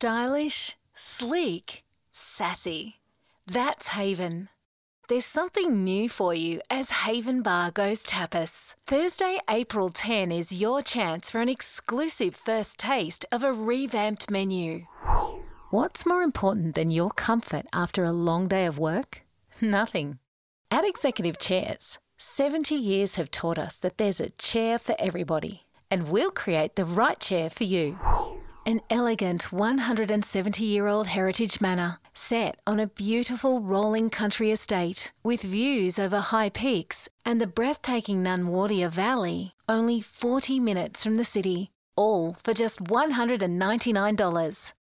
Stylish, sleek, sassy. That's Haven. There's something new for you as Haven Bar goes tapas. Thursday, April 10 is your chance for an exclusive first taste of a revamped menu. What's more important than your comfort after a long day of work? Nothing. At Executive Chairs, 70 years have taught us that there's a chair for everybody, and we'll create the right chair for you. An elegant 170-year-old heritage manor set on a beautiful rolling country estate with views over high peaks and the breathtaking Nunwardia Valley, only 40 minutes from the city, all for just $199.